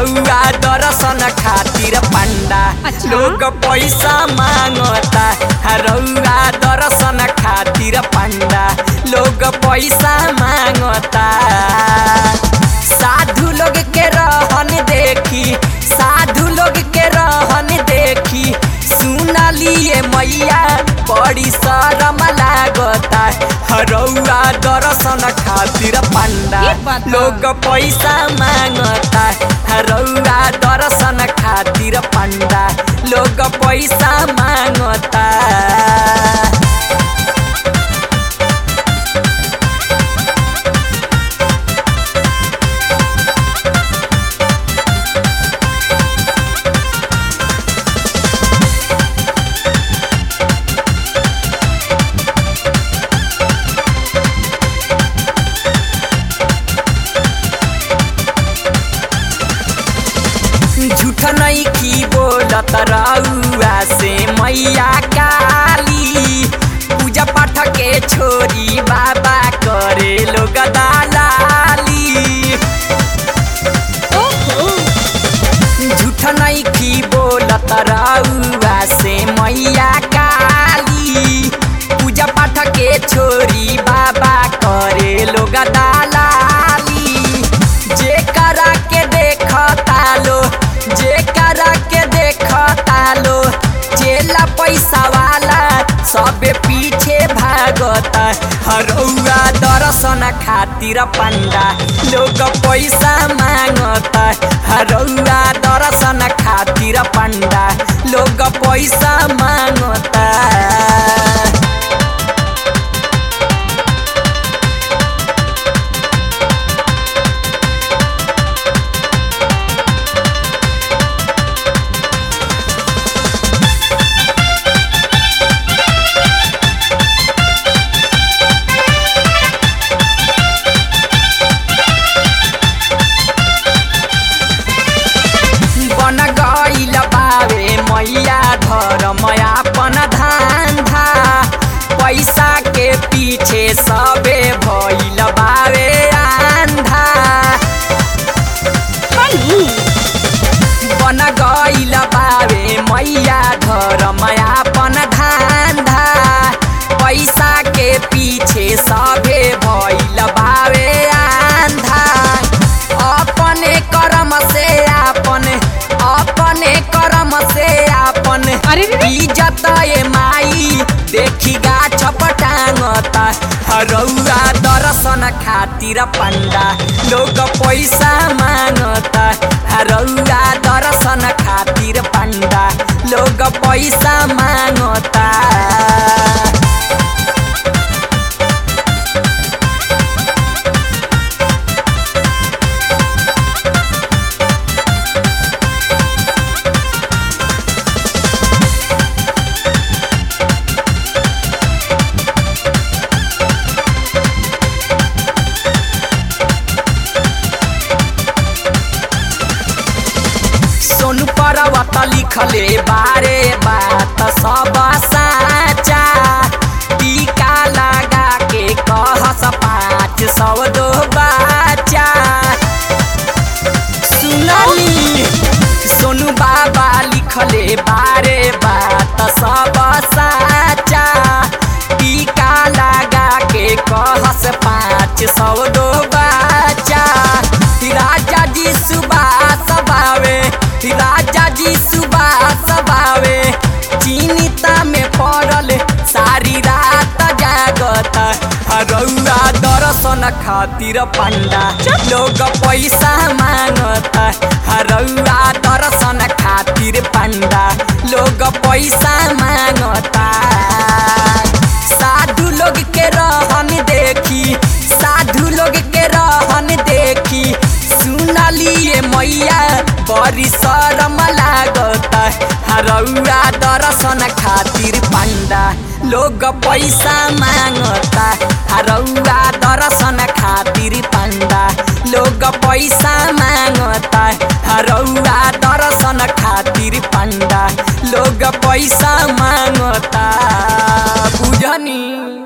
हरौआ दर्शन खातिर पंडा लोग पैसा मांगता। हरौआ दर्शन खातिर पंडा लोग पैसा मांगता। साधु लोग के रहन देखी, साधु लोग के रहन देखी सुनलिए मैया बड़ी शरम लागता। हरौआ दर्शन खातिर पंडा लोग पैसा मांगता। हरौआ दर्शन खातिर पंडा लोग पैसा मांगता। झूठ नहीं की बोलत रउआ से मैया काली। पूजा पाठ के छोरी बाबा करे लोग दलाली। झूठ नहीं की बोलत रउआ से मैया काली। पूजा पाठ के छोरी बाबा करे लोग दलाली। जे करा के देखता लो, जे करा के देखता लो, चेला पैसा वाला सबे पीछे भागता। हरौआ दर्शन खातिर पंडा लोग पैसा मांगता। हरौआ दर्शन खातिर पंडा लोग पैसा मांगता। मैया धर्म अपन धंधा, पैसा के पीछे सबे भइल बावे अंधा। बन गइल बावे मैया धर्म अपन धंधा, पैसा के पीछे सबे भइल बावे अंधा। अपने कर्म से अपने कर्म से अपन इज्जत ये माई देखी गाछ पटांगता। हरौआ दर्शन खातिर पंडा लोग पैसा मांगता। हरौआ दर्शन खातिर पंडा लोग पैसा मांगता। सोनू पर्वत लिखले बारे बात सब साचा। टीका लगा के कहस 500 दो बच्चा। सुनली सोनू बाबा लिखले बारे बात सब साचा। टीका लगा के कहस 500 दो बच्चा। राजा जी सुबास बावे, राजा जी सुबास बावे चिंता में पड़ल सारी रात जागता। हरौआ दर्शन खातिर पंडा लोग पैसा मांगता। हरौआ दर्शन खातिर पंडा लोग पैसा मांगता। साधु लोग के रहन देखी, साधु लोग के रहन देखी सुनलिए मैया बड़ी शरम लागता। हरौआ दर्शन खातिर पंडा लोग पैसा मांगता। हरौआ दर्शन खातिर पंडा लोग पैसा मांगता। हरौआ दर्शन खातिर पंडा लोग पैसा मांगता। बुझनी।